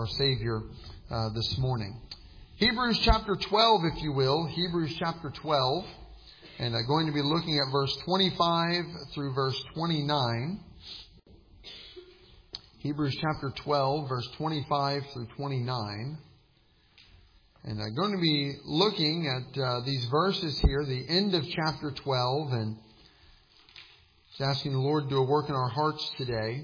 our Savior this morning. Hebrews chapter 12, if you will. Hebrews chapter 12. And I'm going to be looking at verse 25 through verse 29. Hebrews chapter 12, verse 25 through 29. And I'm going to be looking at these verses here, the end of chapter 12, and just asking the Lord to do a work in our hearts today.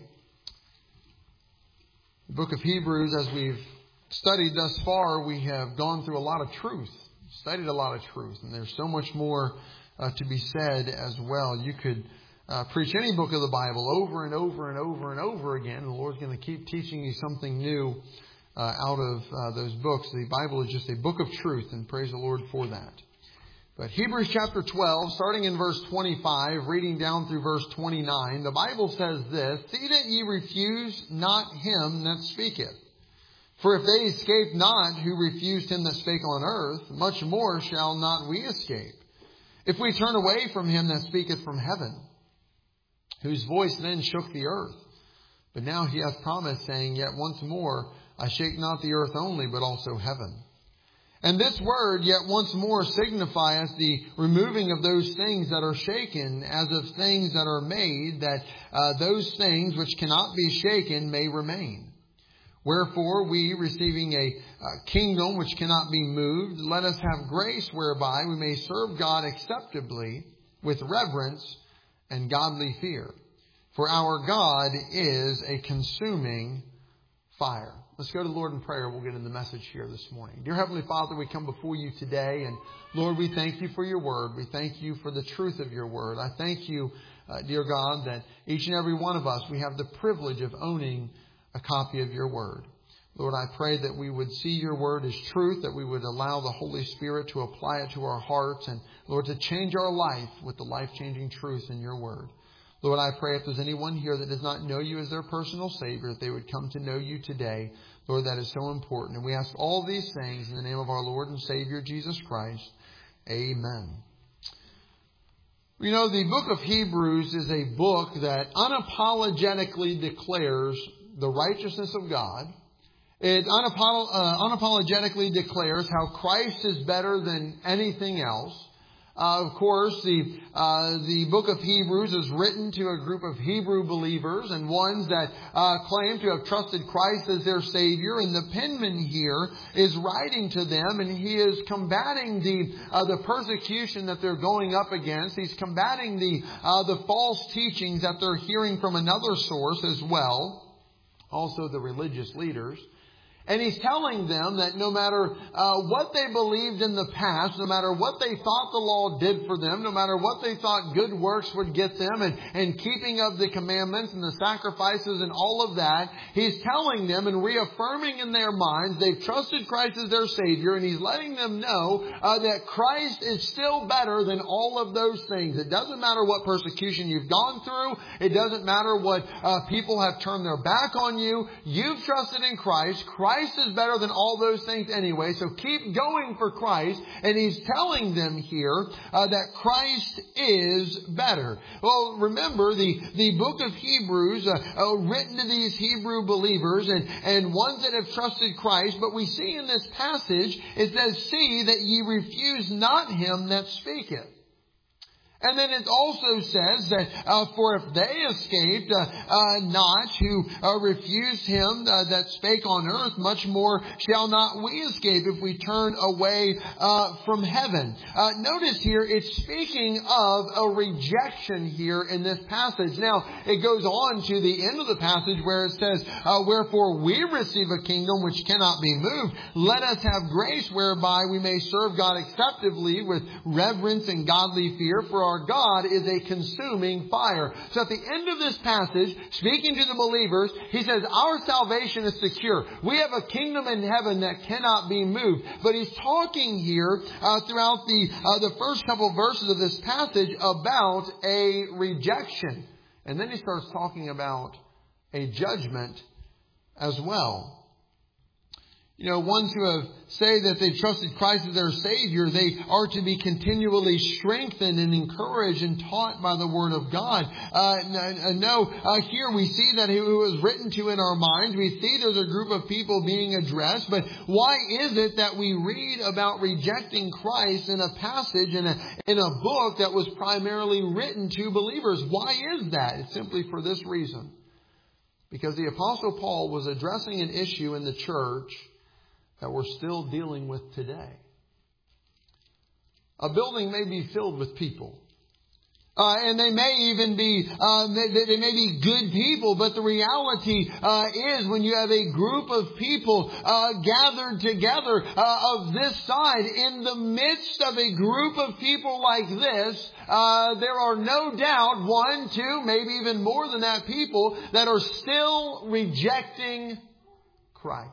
The book of Hebrews, as we've studied thus far, we have gone through a lot of truth, studied a lot of truth, and there's so much more to be said as well. You could preach any book of the Bible over and over and over and over again, and the Lord's going to keep teaching you something new out of those books. The Bible is just a book of truth, and praise the Lord for that. But Hebrews chapter 12, starting in verse 25, reading down through verse 29, the Bible says this: "See that ye refuse not him that speaketh. For if they escape not who refused him that spake on earth, much more shall not we escape, if we turn away from him that speaketh from heaven, whose voice then shook the earth. But now he hath promised, saying, Yet once more I shake not the earth only, but also heaven. And this word, yet once more, signifieth the removing of those things that are shaken, as of things that are made, that those things which cannot be shaken may remain. Wherefore we, receiving a kingdom which cannot be moved, let us have grace whereby we may serve God acceptably with reverence and godly fear. For our God is a consuming fire." Let's go to the Lord in prayer. We'll get in the message here this morning. Dear Heavenly Father, we come before you today, and Lord, we thank you for your word. We thank you for the truth of your word. I thank you, dear God, that each and every one of us, we have the privilege of owning a copy of your word. Lord, I pray that we would see your word as truth, that we would allow the Holy Spirit to apply it to our hearts, and Lord, to change our life with the life-changing truth in your word. Lord, I pray if there's anyone here that does not know you as their personal Savior, that they would come to know you today. Lord, that is so important. And we ask all these things in the name of our Lord and Savior, Jesus Christ. Amen. You know, the book of Hebrews is a book that unapologetically declares the righteousness of God. It unapologetically declares how Christ is better than anything else. Of course, the book of Hebrews is written to a group of Hebrew believers and ones that claim to have trusted Christ as their Savior. And the penman here is writing to them, and he is combating the persecution that they're going up against. He's combating the false teachings that they're hearing from another source as well, also the religious leaders. And he's telling them that no matter what they believed in the past, no matter what they thought the law did for them, no matter what they thought good works would get them, and keeping of the commandments and the sacrifices and all of that, he's telling them and reaffirming in their minds they've trusted Christ as their Savior, and he's letting them know that Christ is still better than all of those things. It doesn't matter what persecution you've gone through. It doesn't matter what people have turned their back on you. You've trusted in Christ. Christ is better than all those things anyway, so keep going for Christ. And he's telling them here that Christ is better. Well, remember, the book of Hebrews, written to these Hebrew believers and ones that have trusted Christ, but we see in this passage, it says, "See that ye refuse not him that speaketh." And then it also says that, "For if they escaped not who refused him that spake on earth, much more shall not we escape if we turn away from heaven." Notice here, it's speaking of a rejection here in this passage. Now, it goes on to the end of the passage where it says, "Wherefore we receive a kingdom which cannot be moved. Let us have grace whereby we may serve God acceptably with reverence and godly fear. For our God is a consuming fire." So at the end of this passage, speaking to the believers, he says, our salvation is secure. We have a kingdom in heaven that cannot be moved. But he's talking here throughout the first couple verses of this passage about a rejection. And then he starts talking about a judgment as well. Ones who say that they've trusted Christ as their Savior, they are to be continually strengthened and encouraged and taught by the Word of God. Here we see that it was written to in our minds. We see there's a group of people being addressed. But why is it that we read about rejecting Christ in a passage, in a book that was primarily written to believers? Why is that? It's simply for this reason. Because the Apostle Paul was addressing an issue in the church that we're still dealing with today. A building may be filled with people. And they may even be, they may be good people, but the reality is when you have a group of people gathered together of this side, in the midst of a group of people like this, there are no doubt 1, 2, maybe even more than that, people that are still rejecting Christ.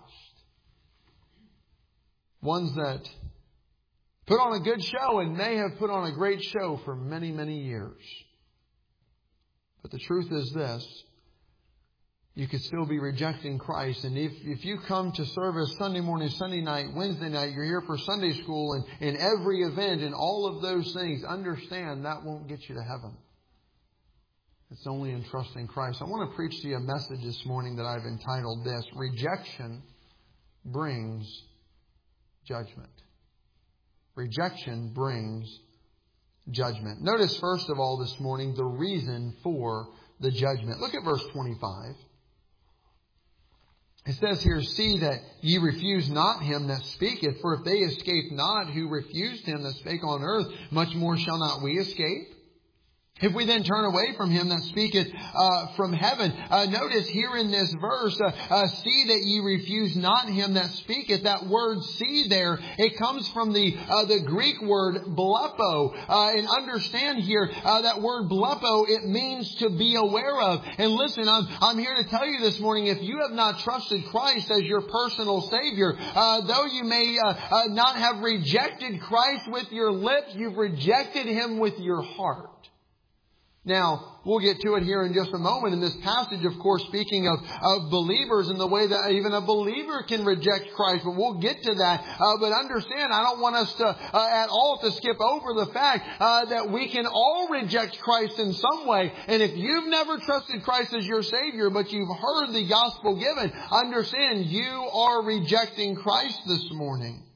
Ones that put on a good show and may have put on a great show for many, many years. But the truth is this. You could still be rejecting Christ. And if you come to service Sunday morning, Sunday night, Wednesday night, you're here for Sunday school and every event and all of those things, understand that won't get you to heaven. It's only in trusting Christ. I want to preach to you a message this morning that I've entitled this: Rejection Brings Judgment. Rejection brings judgment. Notice first of all this morning the reason for the judgment. Look at verse 25. It says here, "See that ye refuse not him that speaketh, for if they escape not who refused him that spake on earth, much more shall not we escape? If we then turn away from him that speaketh from heaven." Notice here in this verse, "See that ye refuse not him that speaketh." That word "see" there, it comes from the Greek word blepo. And understand here, that word blepo, it means to be aware of. And listen, I'm here to tell you this morning, if you have not trusted Christ as your personal Savior, though you may not have rejected Christ with your lips, you've rejected Him with your heart. Now, we'll get to it here in just a moment. In this passage, of course, speaking of believers and the way that even a believer can reject Christ. But we'll get to that. But understand, I don't want us to at all to skip over the fact that we can all reject Christ in some way. And if you've never trusted Christ as your Savior, but you've heard the gospel given, understand you are rejecting Christ this morning.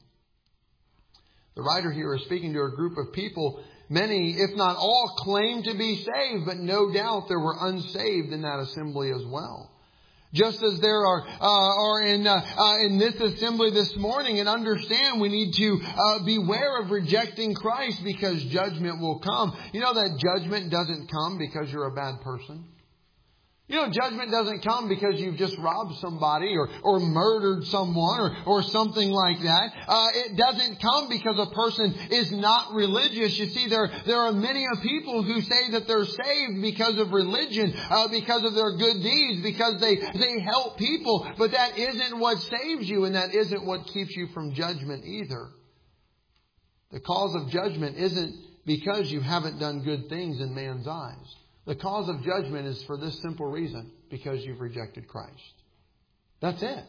The writer here is speaking to a group of people. Many, if not all, claim to be saved, but no doubt there were unsaved in that assembly as well. Just as there are in this assembly this morning, and understand we need to beware of rejecting Christ because judgment will come. You know that judgment doesn't come because you're a bad person. Judgment doesn't come because you've just robbed somebody or murdered someone or something like that. It doesn't come because a person is not religious. You see, there are many people who say that they're saved because of religion, because of their good deeds, because they help people. But that isn't what saves you, and that isn't what keeps you from judgment either. The cause of judgment isn't because you haven't done good things in man's eyes. The cause of judgment is for this simple reason: because you've rejected Christ. That's it.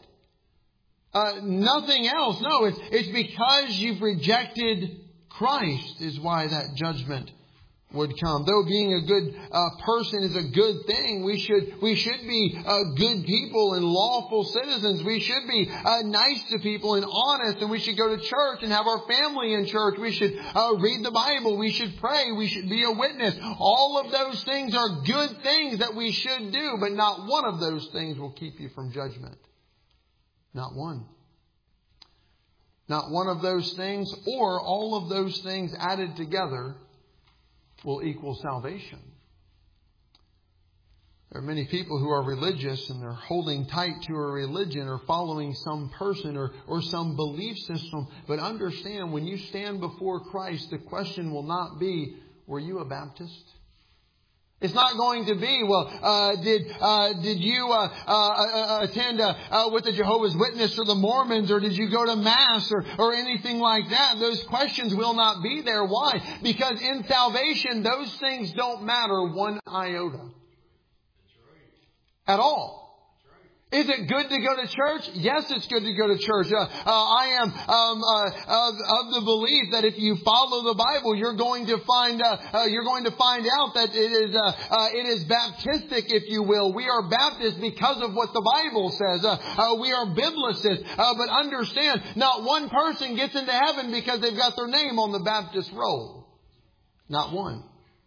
Nothing else. No, it's because you've rejected Christ is why that judgment would come. Though being a good person is a good thing, we should be good people and lawful citizens. We should be nice to people and honest, and we should go to church and have our family in church. We should read the Bible. We should pray. We should be a witness. All of those things are good things that we should do, but not one of those things will keep you from judgment. Not one. Not one of those things, or all of those things added together, will equal salvation. There are many people who are religious and they're holding tight to a religion or following some person or some belief system. But understand, when you stand before Christ, the question will not be, were you a Baptist? It's not going to be, well, did you attend with the Jehovah's Witness or the Mormons, or did you go to Mass or anything like that? Those questions will not be there. Why? Because in salvation, those things don't matter one iota. At all. Is it good to go to church? Yes, it's good to go to church. I am of the belief that if you follow the Bible, you're going to find out that it is baptistic, if you will. We are Baptists because of what the Bible says. We are Biblicists. But understand, not one person gets into heaven because they've got their name on the Baptist roll. Not one.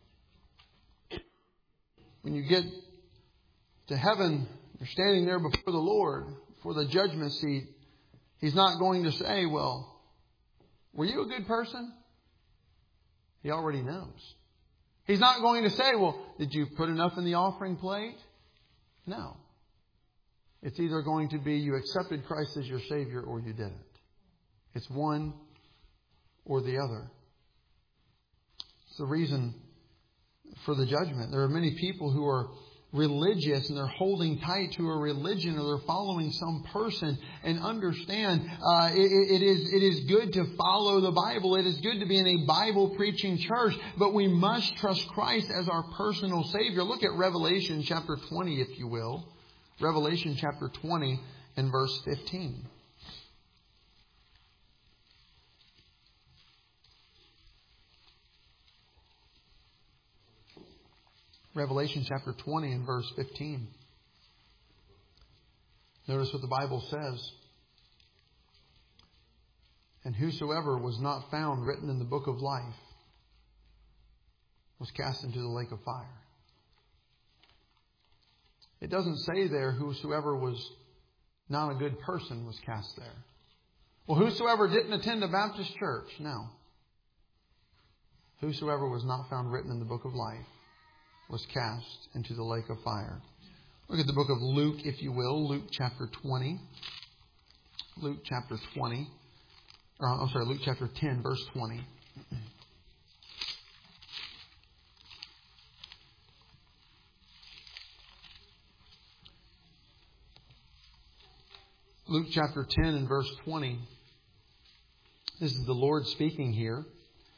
When you get to heaven, you're standing there before the Lord, for the judgment seat. He's not going to say, well, were you a good person? He already knows. He's not going to say, well, did you put enough in the offering plate? No. It's either going to be you accepted Christ as your Savior or you didn't. It's one or the other. It's the reason for the judgment. There are many people who are religious and they're holding tight to a religion or they're following some person, and understand it is good to follow the Bible. It is good to be in a Bible preaching church, but we must trust Christ as our personal Savior. Look at Revelation chapter 20, if you will. Revelation chapter 20 and verse 15. Revelation chapter 20 and verse 15. Notice what the Bible says. And whosoever was not found written in the book of life was cast into the lake of fire. It doesn't say there whosoever was not a good person was cast there. Well, whosoever didn't attend a Baptist church? No. Whosoever was not found written in the book of life was cast into the lake of fire. Look at the book of Luke, if you will. Luke chapter 20. Luke chapter 20. Luke chapter 10, verse 20. Luke chapter 10 and verse 20. This is the Lord speaking here.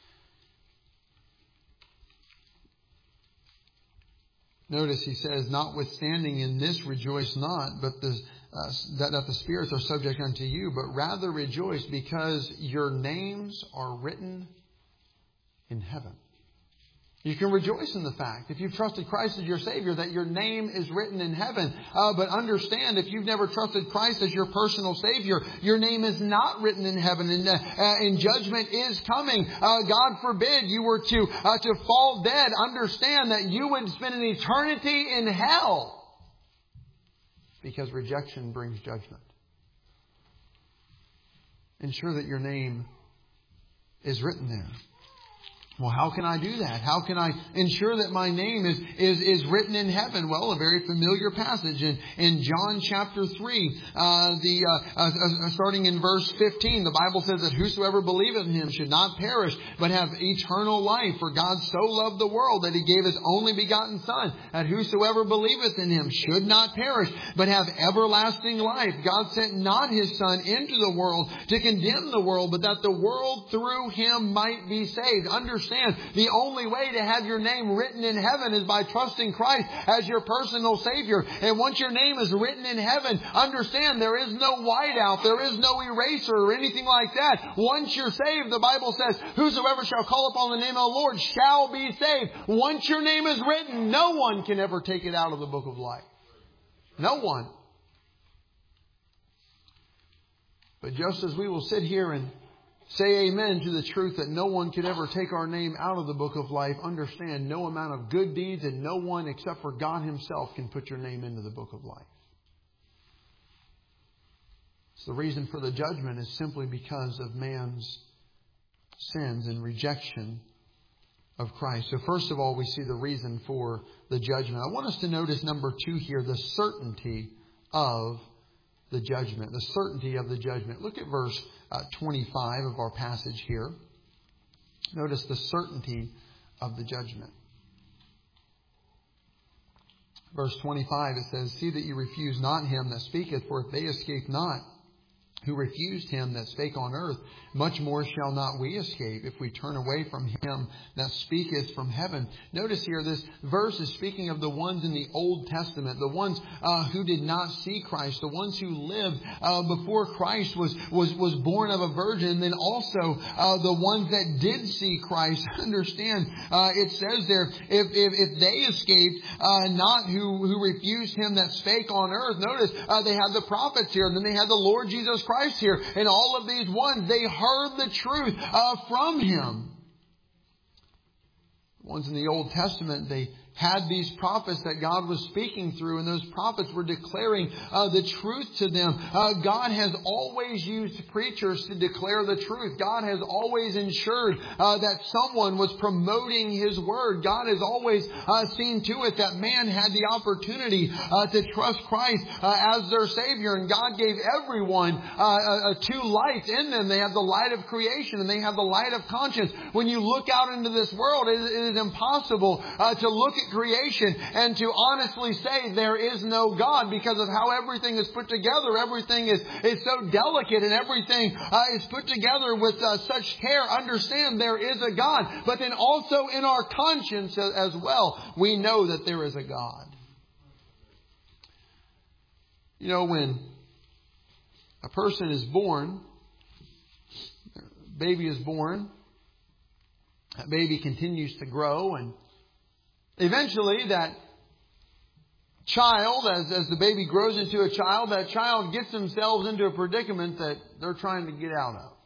Notice he says, notwithstanding in this rejoice not, but that the spirits are subject unto you, but rather rejoice because your names are written in heaven. You can rejoice in the fact, if you've trusted Christ as your Savior, that your name is written in heaven. But understand, if you've never trusted Christ as your personal Savior, your name is not written in heaven, and judgment is coming. God forbid you were to fall dead. Understand that you would spend an eternity in hell, because rejection brings judgment. Ensure that your name is written there. Well, how can I do that? How can I ensure that my name is written in heaven? Well, a very familiar passage in John chapter 3, starting in verse 15, the Bible says that whosoever believeth in Him should not perish, but have eternal life. For God so loved the world that He gave His only begotten Son, that whosoever believeth in Him should not perish, but have everlasting life. God sent not His Son into the world to condemn the world, but that the world through Him might be saved. Understand, the only way to have your name written in heaven is by trusting Christ as your personal Savior. And once your name is written in heaven, understand there is no whiteout, there is no eraser or anything like that. Once you're saved, the Bible says, whosoever shall call upon the name of the Lord shall be saved. Once your name is written, no one can ever take it out of the book of life. No one. But just as we will sit here and say amen to the truth that no one could ever take our name out of the book of life, understand no amount of good deeds and no one except for God Himself can put your name into the book of life. So the reason for the judgment is simply because of man's sins and rejection of Christ. So first of all, we see the reason for the judgment. I want us to notice number 2 here, the certainty of the judgment. The certainty of the judgment. Look at verse 25 of our passage here. Notice the certainty of the judgment. Verse 25, it says, see that you refuse not him that speaketh, for if they escape not, who refused him that spake on earth, much more shall not we escape if we turn away from him that speaketh from heaven. Notice here, this verse is speaking of the ones in the Old Testament, the ones who did not see Christ, the ones who lived before Christ was born of a virgin, and then also the ones that did see Christ. Understand, it says there, if they escaped, not who refused him that spake on earth. Notice, they have the prophets here, and then they have the Lord Jesus Christ here. And all of these ones, they heard the truth from him. The ones in the Old Testament, they had these prophets that God was speaking through, and those prophets were declaring the truth to them. God has always used preachers to declare the truth. God has always ensured that someone was promoting His Word. God has always seen to it that man had the opportunity to trust Christ as their Savior. And God gave everyone two lights in them. They have the light of creation and they have the light of conscience. When you look out into this world, it is impossible to look at creation and to honestly say there is no God, because of how everything is put together. Everything is so delicate, and everything is put together with such care. Understand there is a God, but then also in our conscience as well, we know that there is a God. You know, when a person is born, a baby is born, that baby continues to grow, and eventually that child, as the baby grows into a child, that child gets themselves into a predicament that they're trying to get out of.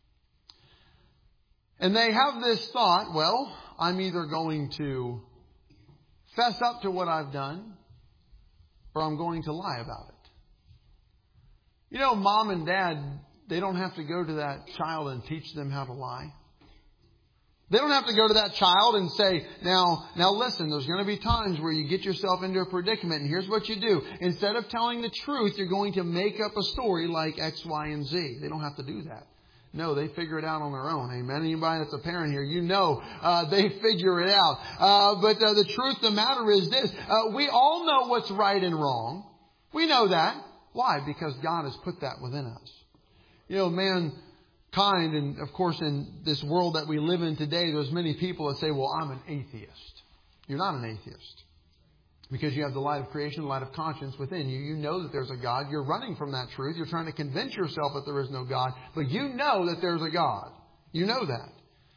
And they have this thought, well, I'm either going to fess up to what I've done, or I'm going to lie about it. You know, mom and dad, they don't have to go to that child and teach them how to lie. They don't have to go to that child and say, now listen, there's going to be times where you get yourself into a predicament, and here's what you do. Instead of telling the truth, you're going to make up a story like X, Y, and Z. They don't have to do that. No, they figure it out on their own. Amen. Anybody that's a parent here, you know they figure it out. But the truth of the matter is this. We all know what's right and wrong. We know that. Why? Because God has put that within us. You know, mankind, and of course in this world that we live in today, there's many people that say, well, I'm an atheist. You're not an atheist. Because you have the light of creation, the light of conscience within you. You know that there's a God. You're running from that truth. You're trying to convince yourself that there is no God. But you know that there's a God. You know that.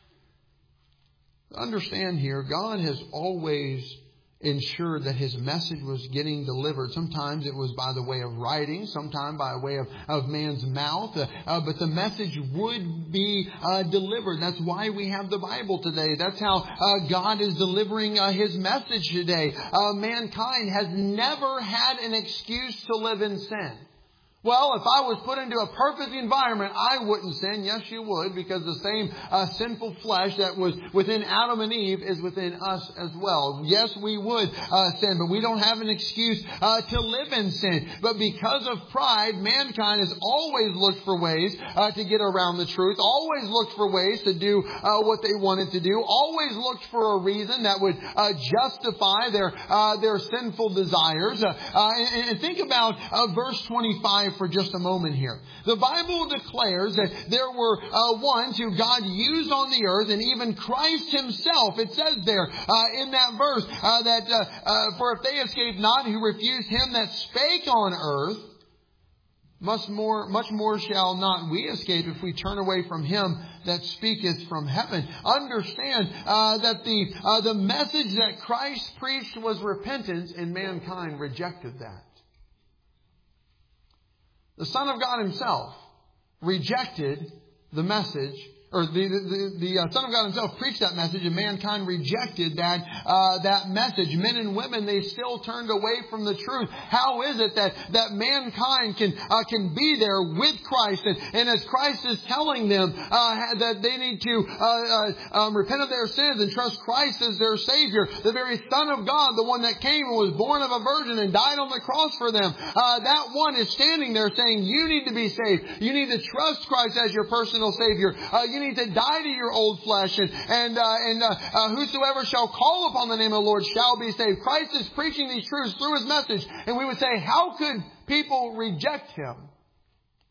Understand here, God has always ensured that His message was getting delivered. Sometimes it was by the way of writing, sometimes by way of man's mouth, but the message would be delivered. That's why we have the Bible today. That's how God is delivering His message today. Mankind has never had an excuse to live in sin. Well, if I was put into a perfect environment, I wouldn't sin. Yes, you would, because the same sinful flesh that was within Adam and Eve is within us as well. Yes, we would sin, but we don't have an excuse to live in sin. But because of pride, mankind has always looked for ways to get around the truth, always looked for ways to do what they wanted to do, always looked for a reason that would justify their sinful desires. And think about verse 25 for just a moment here. The Bible declares that there were ones who God used on the earth, and even Christ Himself. It says there in that verse that for if they escaped not who refused Him that spake on earth, much more shall not we escape if we turn away from Him that speaketh from heaven. Understand that the message that Christ preached was repentance, and mankind rejected that. The Son of God Himself rejected the message, or the Son of God Himself preached that message, and mankind rejected that message. Men and women, they still turned away from the truth. How is it that mankind can be there with Christ, and as Christ is telling them that they need to repent of their sins and trust Christ as their Savior, the very Son of God, the one that came and was born of a virgin and died on the cross for them, that one is standing there saying, you need to be saved. You need to trust Christ as your personal Savior. You need to die to your old flesh, and whosoever shall call upon the name of the Lord shall be saved. Christ is preaching these truths through His message, and we would say, how could people reject Him?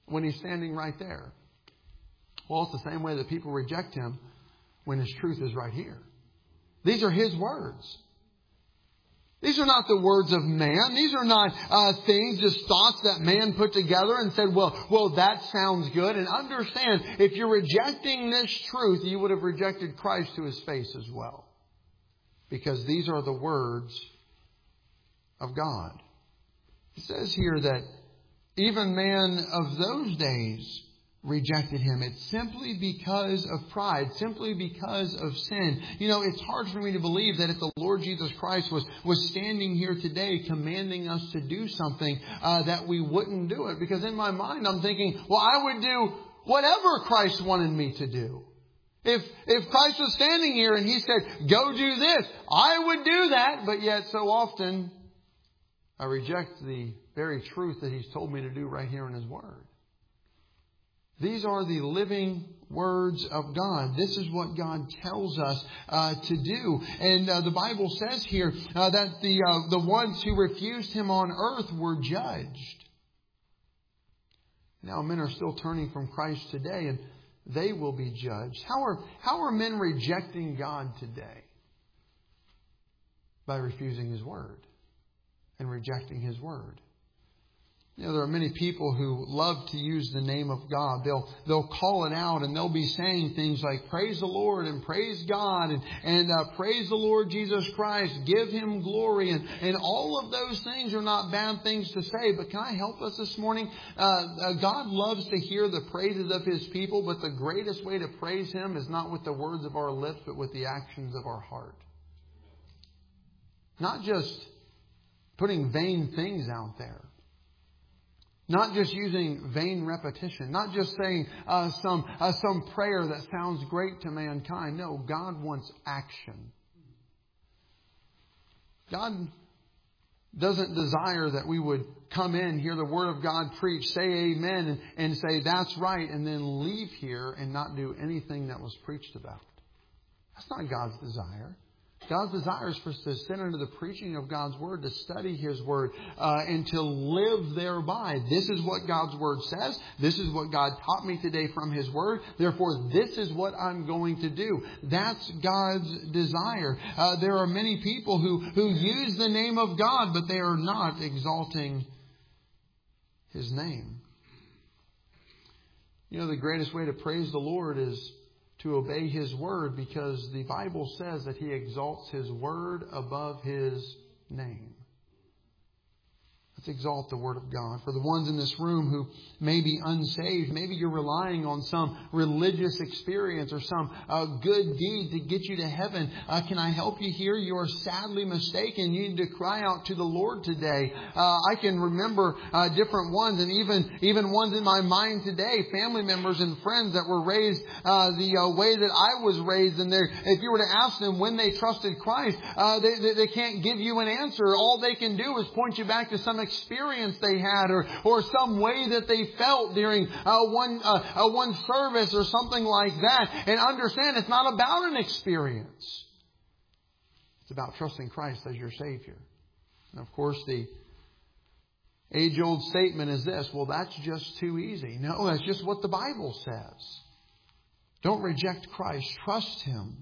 when He's standing right there? Well, it's the same way that people reject Him when His truth is right here. These are His words. These are not the words of man. These are not things, just thoughts that man put together and said, well, that sounds good. And understand, if you're rejecting this truth, you would have rejected Christ to His face as well. Because these are the words of God. It says here that even man of those days rejected Him. It's simply because of pride, simply because of sin. You know, it's hard for me to believe that if the Lord Jesus Christ was standing here today commanding us to do something, that we wouldn't do it. Because in my mind, I'm thinking, well, I would do whatever Christ wanted me to do. If Christ was standing here and He said, go do this, I would do that. But yet so often I reject the very truth that He's told me to do right here in His Word. These are the living words of God. This is what God tells us to do. And the Bible says here that the ones who refused Him on earth were judged. Now men are still turning from Christ today, and they will be judged. How are men rejecting God today? By refusing His Word and rejecting His Word. You know, there are many people who love to use the name of God. They'll call it out and they'll be saying things like, praise the Lord and praise God and praise the Lord Jesus Christ. Give Him glory. And all of those things are not bad things to say. But can I help us this morning? God loves to hear the praises of His people. But the greatest way to praise Him is not with the words of our lips, but with the actions of our heart. Not just putting vain things out there. Not just using vain repetition. Not just saying some prayer that sounds great to mankind. No, God wants action. God doesn't desire that we would come in, hear the Word of God preached, say amen, and say that's right, and then leave here and not do anything that was preached about. That's not God's desire. God's desire is for us to sit under the preaching of God's Word, to study His Word, and to live thereby. This is what God's Word says. This is what God taught me today from His Word. Therefore, this is what I'm going to do. That's God's desire. There are many people who use the name of God, but they are not exalting His name. You know, the greatest way to praise the Lord is to obey His Word, because the Bible says that He exalts His Word above His name. Let's exalt the Word of God. For the ones in this room who may be unsaved, maybe you're relying on some religious experience or some good deed to get you to heaven. Can I help you here? You are sadly mistaken. You need to cry out to the Lord today. I can remember different ones, and even ones in my mind today, family members and friends that were raised the way that I was raised. And if you were to ask them when they trusted Christ, they can't give you an answer. All they can do is point you back to some experience they had or some way that they felt during one service or something like that. And understand, it's not about an experience. It's about trusting Christ as your Savior. And of course, the age-old statement is this: well, that's just too easy. No, that's just what the Bible says. Don't reject Christ. Trust Him.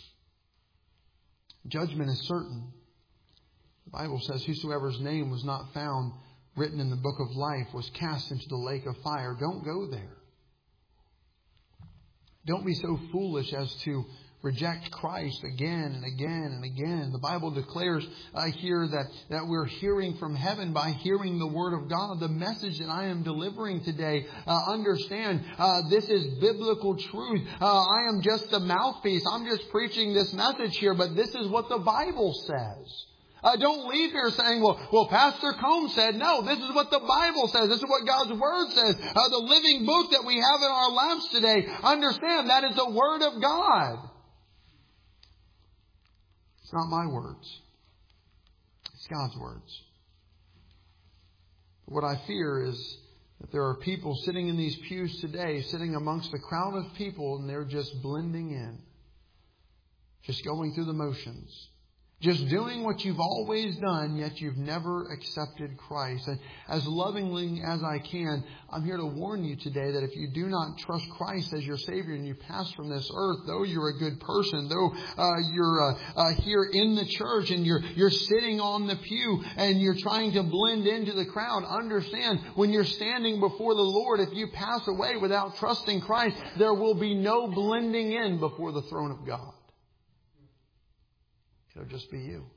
Judgment is certain. The Bible says, whosoever's name was not found written in the book of life was cast into the lake of fire. Don't go there. Don't be so foolish as to reject Christ again and again and again. The Bible declares here that we're hearing from heaven by hearing the Word of God. The message that I am delivering today, understand, this is biblical truth. I am just the mouthpiece. I'm just preaching this message here, but this is what the Bible says. Don't leave here saying, well, Pastor Combs said. No, this is what the Bible says. This is what God's Word says. The living book that we have in our laps today. Understand, that is the Word of God. It's not my words. It's God's words. What I fear is that there are people sitting in these pews today, sitting amongst a crowd of people, and they're just blending in. Just going through the motions. Just doing what you've always done, yet you've never accepted Christ. And as lovingly as I can, I'm here to warn you today that if you do not trust Christ as your Savior and you pass from this earth, though you're a good person, though you're here in the church and you're sitting on the pew and you're trying to blend into the crowd, understand when you're standing before the Lord, if you pass away without trusting Christ, there will be no blending in before the throne of God. It'll just be you.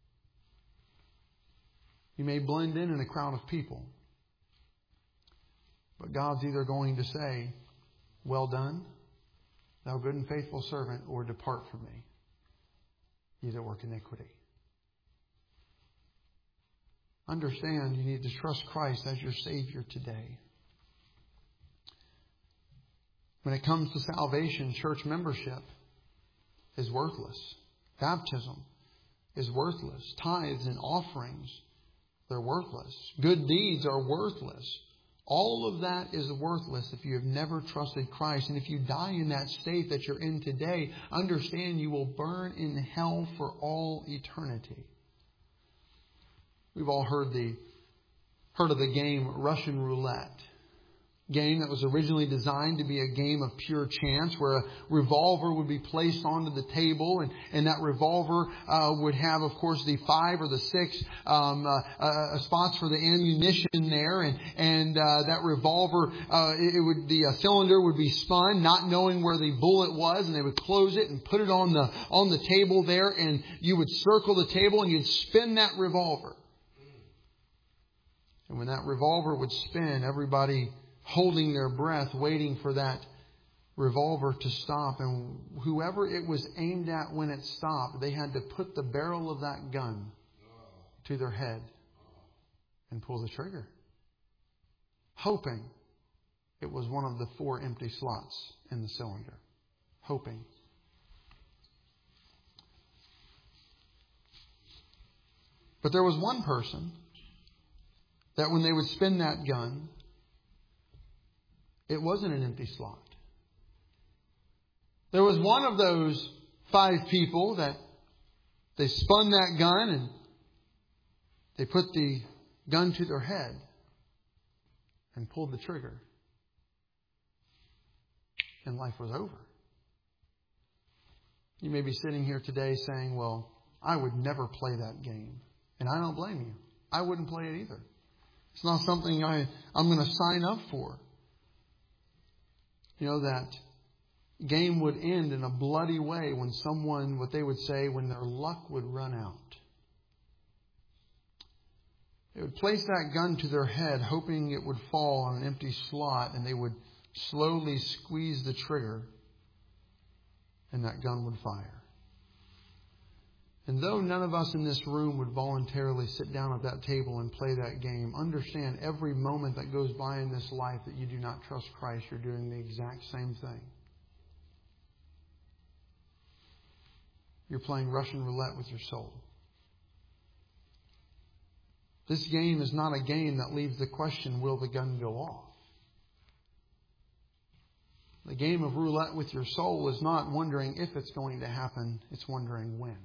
You may blend in a crowd of people. But God's either going to say, "Well done, thou good and faithful servant," or "Depart from me, ye that work iniquity." Understand you need to trust Christ as your Savior today. When it comes to salvation, church membership is worthless. Baptism is worthless. Tithes and offerings, they're worthless. Good deeds are worthless. All of that is worthless if you have never trusted Christ. And if you die in that state that you're in today, understand you will burn in hell for all eternity. We've all heard of the game Russian roulette. Game that was originally designed to be a game of pure chance, where a revolver would be placed onto the table, and that revolver would have, of course, the 5 or the 6 spots for the ammunition there, and that revolver, the cylinder would be spun, not knowing where the bullet was, and they would close it and put it on the table there, and you would circle the table and you'd spin that revolver. And when that revolver would spin, everybody holding their breath, waiting for that revolver to stop. And whoever it was aimed at when it stopped, they had to put the barrel of that gun to their head and pull the trigger, hoping it was one of the 4 empty slots in the cylinder. Hoping. But there was one person that when they would spin that gun, it wasn't an empty slot. There was one of those 5 people that they spun that gun and they put the gun to their head and pulled the trigger. And life was over. You may be sitting here today saying, "Well, I would never play that game." And I don't blame you. I wouldn't play it either. It's not something I'm going to sign up for. You know, that game would end in a bloody way when someone, what they would say, when their luck would run out. They would place that gun to their head, hoping it would fall on an empty slot, and they would slowly squeeze the trigger, and that gun would fire. And though none of us in this room would voluntarily sit down at that table and play that game, understand every moment that goes by in this life that you do not trust Christ, you're doing the exact same thing. You're playing Russian roulette with your soul. This game is not a game that leaves the question, will the gun go off? The game of roulette with your soul is not wondering if it's going to happen, it's wondering when.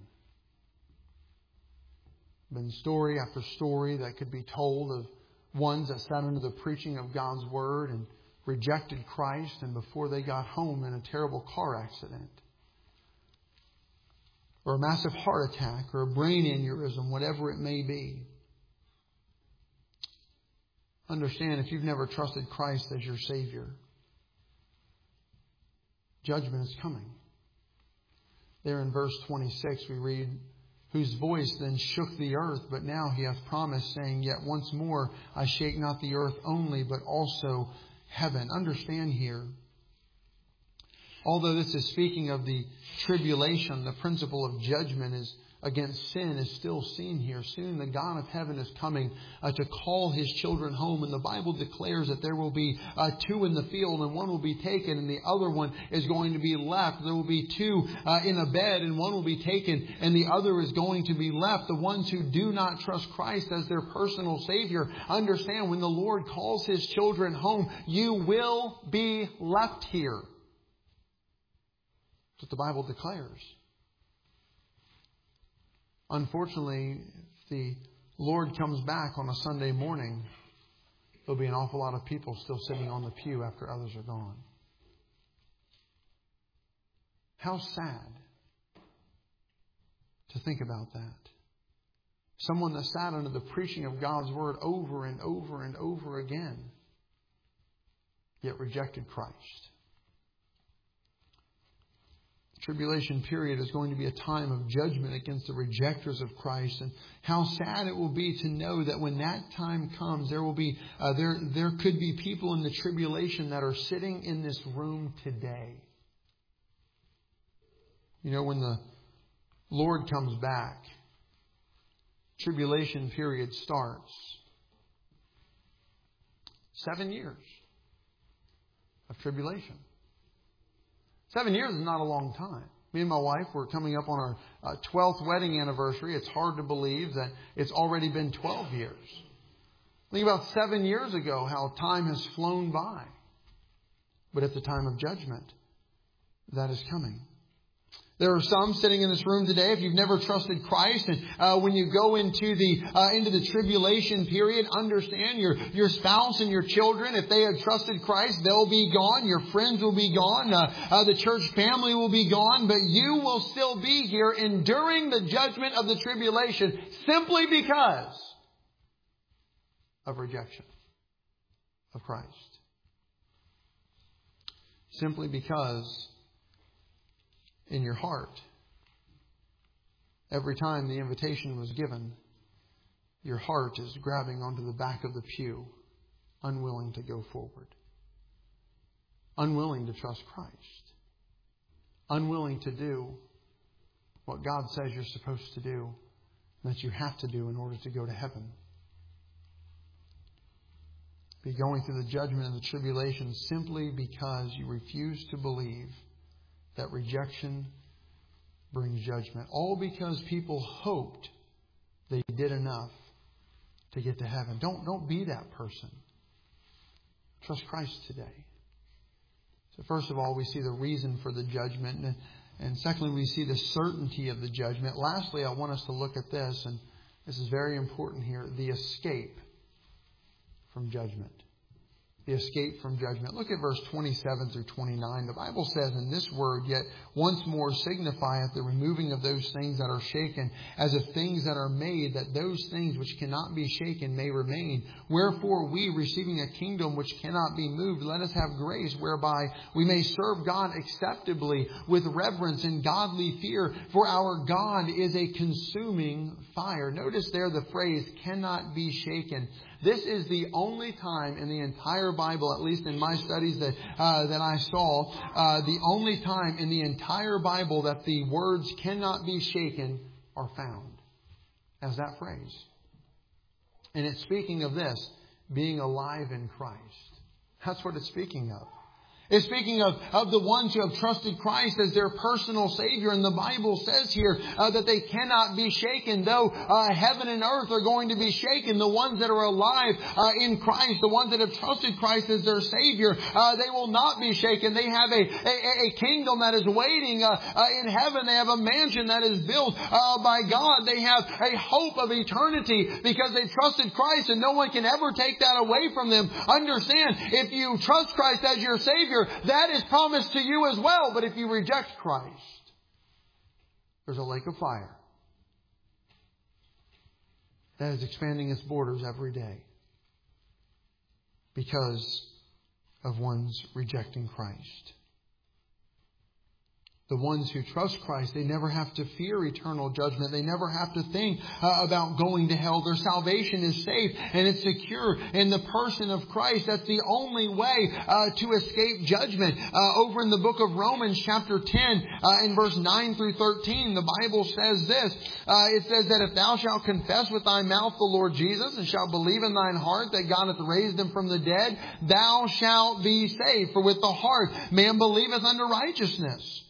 Been story after story that could be told of ones that sat under the preaching of God's Word and rejected Christ, and before they got home in a terrible car accident, or a massive heart attack, or a brain aneurysm, whatever it may be. Understand, if you've never trusted Christ as your Savior, judgment is coming. There in verse 26 we read, "Whose voice then shook the earth, but now he hath promised, saying, Yet once more I shake not the earth only, but also heaven." Understand here, although this is speaking of the tribulation, the principle of judgment is against sin is still seen here. Soon the God of heaven is coming to call His children home. And the Bible declares that there will be 2 in the field, and one will be taken and the other one is going to be left. There will be 2 in a bed, and one will be taken and the other is going to be left. The ones who do not trust Christ as their personal Savior, understand, when the Lord calls His children home, you will be left here. That's what the Bible declares. Unfortunately, if the Lord comes back on a Sunday morning, there'll be an awful lot of people still sitting on the pew after others are gone. How sad to think about that. Someone that sat under the preaching of God's Word over and over and over again, yet rejected Christ. The tribulation period is going to be a time of judgment against the rejectors of Christ. And how sad it will be to know that when that time comes, there will be there could be people in the tribulation that are sitting in this room today. You know, when the Lord comes back, tribulation period starts. 7 years of tribulation. 7 years is not a long time. Me and my wife, we're coming up on our 12th wedding anniversary. It's hard to believe that it's already been 12 years. Think about 7 years ago, how time has flown by. But at the time of judgment, that is coming. There are some sitting in this room today, if you've never trusted Christ, and when you go into the tribulation period, understand your spouse and your children, if they have trusted Christ, they'll be gone. Your friends will be gone. The church family will be gone. But you will still be here enduring the judgment of the tribulation simply because of rejection of Christ. Simply because in your heart, every time the invitation was given, your heart is grabbing onto the back of the pew, unwilling to go forward, unwilling to trust Christ, unwilling to do what God says you're supposed to do, that you have to do in order to go to heaven. Be going through the judgment and the tribulation simply because you refuse to believe that rejection brings judgment. All because people hoped they did enough to get to heaven. Don't be that person. Trust Christ today. So first of all, we see the reason for the judgment. And secondly, we see the certainty of the judgment. Lastly, I want us to look at this, and this is very important here, the escape from judgment. The escape from judgment. Look at verse 27 through 29. The Bible says, "In this word, yet once more signifieth the removing of those things that are shaken, as of things that are made, that those things which cannot be shaken may remain. Wherefore we, receiving a kingdom which cannot be moved, let us have grace whereby we may serve God acceptably with reverence and godly fear. For our God is a consuming fire." Notice there the phrase, "cannot be shaken." This is the only time in the entire Bible, at least in my studies that I saw, the only time in the entire Bible that the words "cannot be shaken" are found as that phrase. And it's speaking of this, being alive in Christ. That's what it's speaking of. It's speaking of the ones who have trusted Christ as their personal Savior. And the Bible says here that they cannot be shaken. Though heaven and earth are going to be shaken, the ones that are alive in Christ, the ones that have trusted Christ as their Savior, they will not be shaken. They have a kingdom that is waiting in heaven. They have a mansion that is built by God. They have a hope of eternity because they trusted Christ, and no one can ever take that away from them. Understand, if you trust Christ as your Savior, that is promised to you as well. But if you reject Christ, there's a lake of fire that is expanding its borders every day because of one's rejecting Christ. The ones who trust Christ, they never have to fear eternal judgment. They never have to think about going to hell. Their salvation is safe and it's secure in the person of Christ. That's the only way to escape judgment. Over in the book of Romans chapter 10 in verse 9 through 13, the Bible says this. It says that if thou shalt confess with thy mouth the Lord Jesus and shalt believe in thine heart that God hath raised him from the dead, thou shalt be saved. For with the heart man believeth unto righteousness,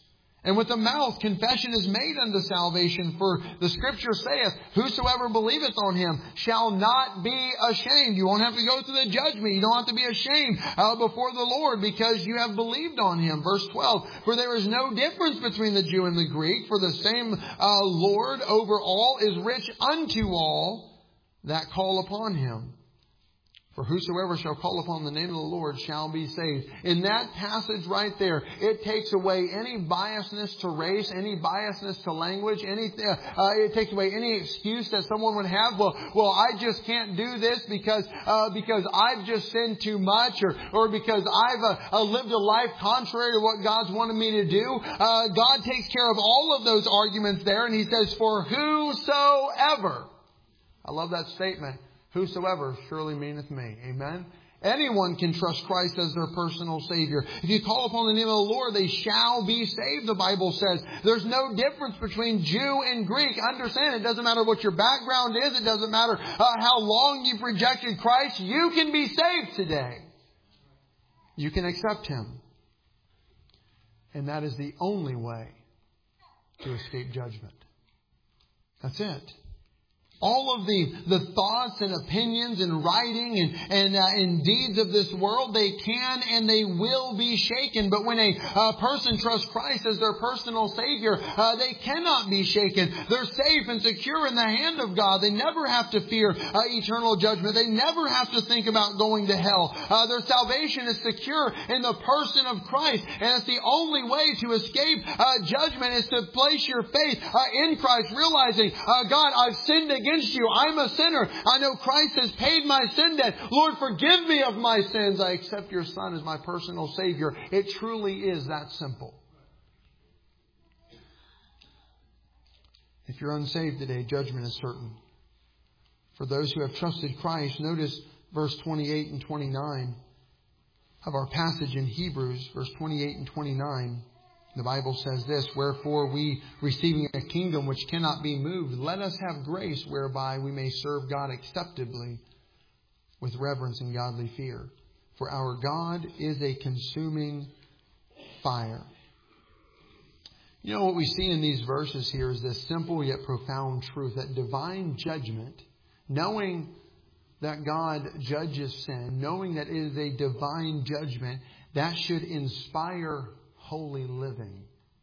And with the mouth confession is made unto salvation. For the Scripture saith, whosoever believeth on Him shall not be ashamed. You won't have to go through the judgment. You don't have to be ashamed before the Lord because you have believed on Him. Verse 12, for there is no difference between the Jew and the Greek, for the same Lord over all is rich unto all that call upon Him. For whosoever shall call upon the name of the Lord shall be saved. In that passage right there, it takes away any biasness to race, any biasness to language, it takes away any excuse that someone would have. Well, I just can't do this because I've just sinned too much, or because I've lived a life contrary to what God's wanted me to do. God takes care of all of those arguments there, and He says, for whosoever. I love that statement. Whosoever surely meaneth me. Amen? Anyone can trust Christ as their personal Savior. If you call upon the name of the Lord, they shall be saved, the Bible says. There's no difference between Jew and Greek. Understand, it doesn't matter what your background is. It doesn't matter how long you've rejected Christ. You can be saved today. You can accept Him. And that is the only way to escape judgment. That's it. All of the thoughts and opinions and writing and deeds of this world, they can and they will be shaken. But when a person trusts Christ as their personal Savior, they cannot be shaken. They're safe and secure in the hand of God. They never have to fear eternal judgment. They never have to think about going to hell. Their salvation is secure in the person of Christ. And it's the only way to escape judgment is to place your faith in Christ, realizing, God, I've sinned against you. I'm a sinner. I know Christ has paid my sin debt. Lord, forgive me of my sins. I accept your Son as my personal Savior. It truly is that simple. If you're unsaved today, judgment is certain. For those who have trusted Christ, notice verse 28 and 29 of our passage in Hebrews, verse 28 and 29. The Bible says this, wherefore we, receiving a kingdom which cannot be moved, let us have grace whereby we may serve God acceptably with reverence and godly fear. For our God is a consuming fire. You know what we see in these verses here is this simple yet profound truth, that divine judgment, knowing that God judges sin, knowing that it is a divine judgment, that should inspire holy living.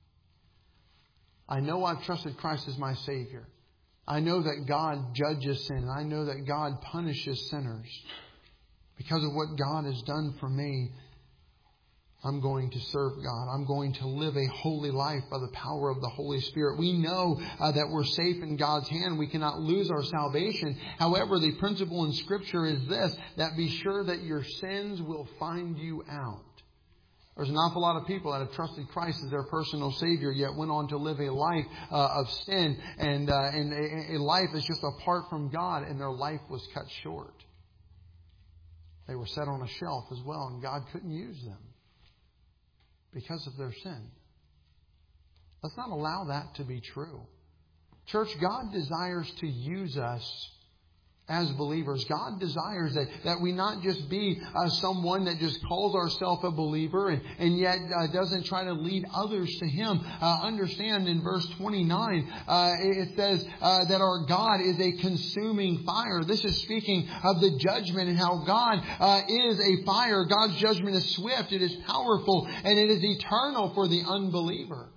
I know I've trusted Christ as my Savior. I know that God judges sin. And I know that God punishes sinners. Because of what God has done for me, I'm going to serve God. I'm going to live a holy life by the power of the Holy Spirit. We know that we're safe in God's hand. We cannot lose our salvation. However, the principle in Scripture is this, that be sure that your sins will find you out. There's an awful lot of people that have trusted Christ as their personal Savior, yet went on to live a life of sin and a life that's just apart from God, and their life was cut short. They were set on a shelf as well, and God couldn't use them because of their sin. Let's not allow that to be true. Church, God desires to use us as believers. God desires that we not just be someone that just calls ourselves a believer and yet doesn't try to lead others to Him. Understand in verse 29, it says that our God is a consuming fire. This is speaking of the judgment and how God is a fire. God's judgment is swift, it is powerful, and it is eternal for the unbeliever.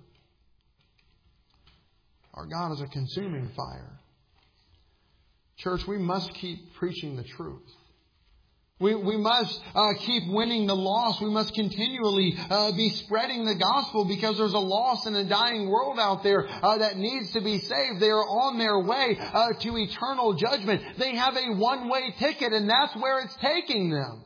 Our God is a consuming fire. Church, we must keep preaching the truth. We must keep winning the lost. We must continually be spreading the gospel because there's a lost and a dying world out there that needs to be saved. They are on their way to eternal judgment. They have a one-way ticket, and that's where it's taking them.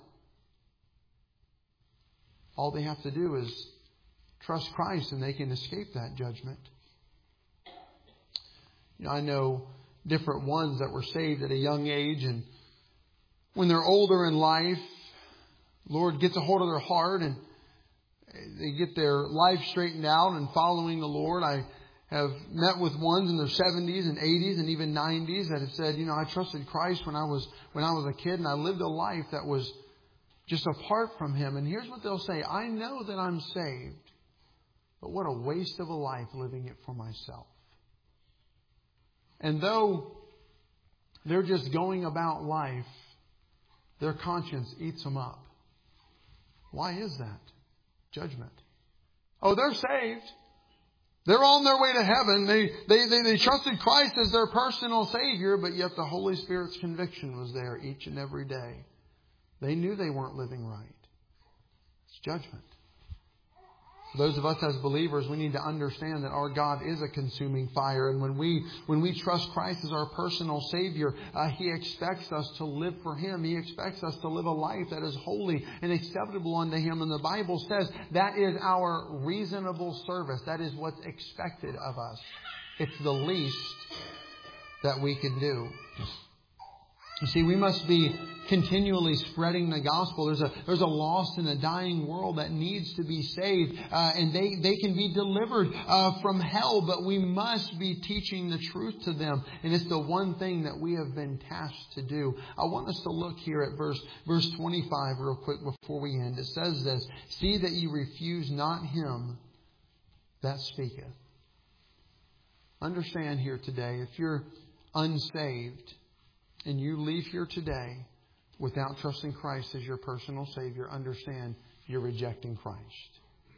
All they have to do is trust Christ and they can escape that judgment. You know, I know different ones that were saved at a young age, and when they're older in life, Lord gets a hold of their heart and they get their life straightened out and following the Lord. I have met with ones in their 70s and 80s and even 90s that have said, you know, I trusted Christ when I was a kid, and I lived a life that was just apart from Him. And here's what they'll say: I know that I'm saved, But what a waste of a life living it for myself. And though they're just going about life, their conscience eats them up. Why is that? Judgment. Oh, they're saved. They're on their way to heaven. They trusted Christ as their personal Savior, but yet the Holy Spirit's conviction was there each and every day. They knew they weren't living right. It's judgment. For those of us as believers, we need to understand that our God is a consuming fire. And when we trust Christ as our personal Savior, He expects us to live for Him. He expects us to live a life that is holy and acceptable unto Him. And the Bible says that is our reasonable service. That is what's expected of us. It's the least that we can do. You see, we must be continually spreading the gospel. There's a lost and a dying world that needs to be saved. And they can be delivered from hell. But we must be teaching the truth to them. And it's the one thing that we have been tasked to do. I want us to look here at verse 25 real quick before we end. It says this: "See that ye refuse not him that speaketh." Understand here today, if you're unsaved, and you leave here today without trusting Christ as your personal Savior, understand you're rejecting Christ.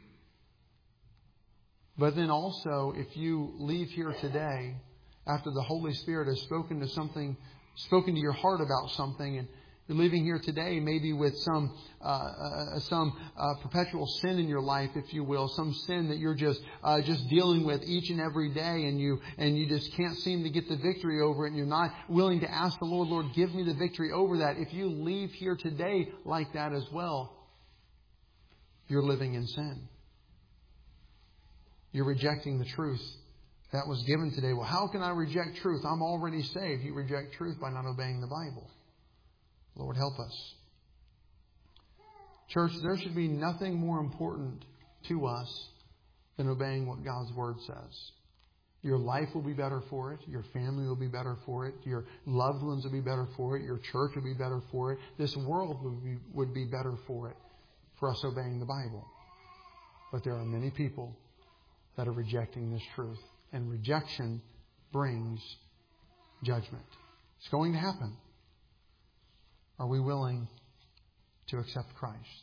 But then also, if you leave here today after the Holy Spirit has spoken to your heart about something, and you're leaving here today maybe with some perpetual sin in your life, if you will, some sin that you're just dealing with each and every day, and you just can't seem to get the victory over it, and you're not willing to ask the Lord, "Lord, give me the victory over that." If you leave here today like that as well, you're living in sin. You're rejecting the truth that was given today. Well, how can I reject truth? I'm already saved. You reject truth by not obeying the Bible. Lord, help us. Church, there should be nothing more important to us than obeying what God's Word says. Your life will be better for it. Your family will be better for it. Your loved ones will be better for it. Your church will be better for it. This world would be better for it, for us obeying the Bible. But there are many people that are rejecting this truth. And rejection brings judgment. It's going to happen. Are we willing to accept Christ?